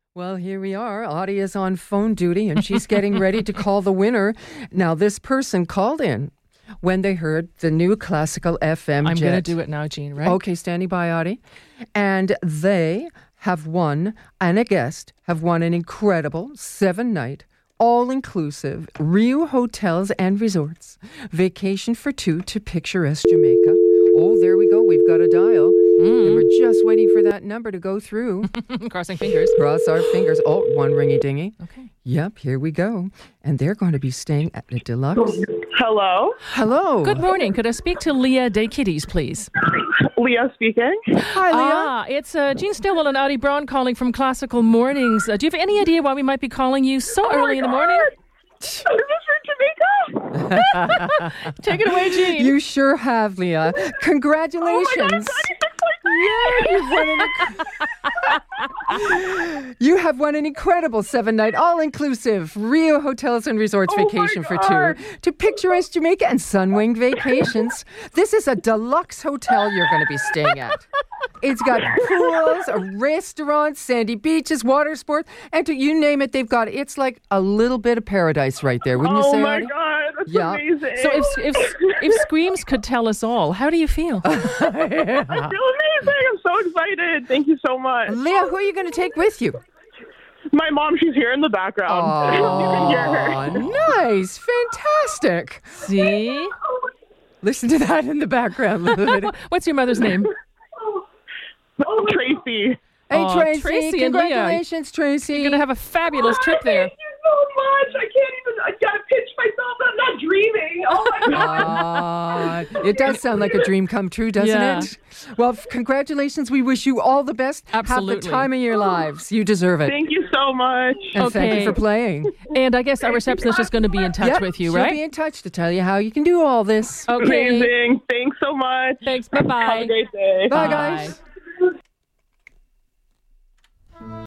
Well, here we are. Audie is on phone duty and she's getting ready to call the winner. Now, this person called in when they heard the new Classical FM I'm jet. going to do it now, Jean, right? Okay, standing by, Audie. And they have won, and a guest have won an incredible 7-night, all-inclusive Rio Hotels and Resorts vacation for two to picturesque Jamaica. Oh, there we go. We've got a dial. And we're just waiting for that number to go through. Crossing fingers. Cross our fingers. Oh, one ringy-dingy. Okay. Yep, here we go. And they're going to be staying at the Deluxe. Hello? Hello. Good morning. Could I speak to Leah Day Kitties, please? Leah speaking. Hi, Leah. It's Jean Stillwell and Audie Brown calling from Classical Mornings. Do you have any idea why we might be calling you so early in the morning? Is this for Jamaica? Take it away, Jean. You sure have, Leah. Congratulations. You have won an incredible 7-night, all-inclusive Rio Hotels and Resorts vacation for two to picturesque Jamaica and Sunwing Vacations. This is a deluxe hotel you're going to be staying at. It's got pools, a restaurant, sandy beaches, water sports, and you name it, they've got it. It's like a little bit of paradise right there, wouldn't you say, Oh my Artie? God, that's Yeah. amazing. So if Screams could tell us all, how do you feel? I feel amazing. I'm so excited. Thank you so much. Leah, who are you going to take with you? My mom, she's here in the background. You can hear her. Oh, nice. Fantastic. See? Listen to that in the background. What's your mother's name? Tracy. Hey, Oh, Tracy. Tracy and Leah. Congratulations, Tracy. You're going to have a fabulous trip there. Thank you so much. I gotta pinch myself. I'm not dreaming. Oh my God. It does sound like a dream come true, doesn't Yeah. it? Well, congratulations. We wish you all the best. Have Absolutely. the time of your lives. You deserve it. Thank you so much. And thank Okay. you for playing. And I guess our receptionist is going to be in touch Yep, with you, she'll right? be in touch to tell you how you can do all this. Okay. Amazing. Thanks so much. Thanks. Have Bye-bye. a great day. Bye, Bye. guys.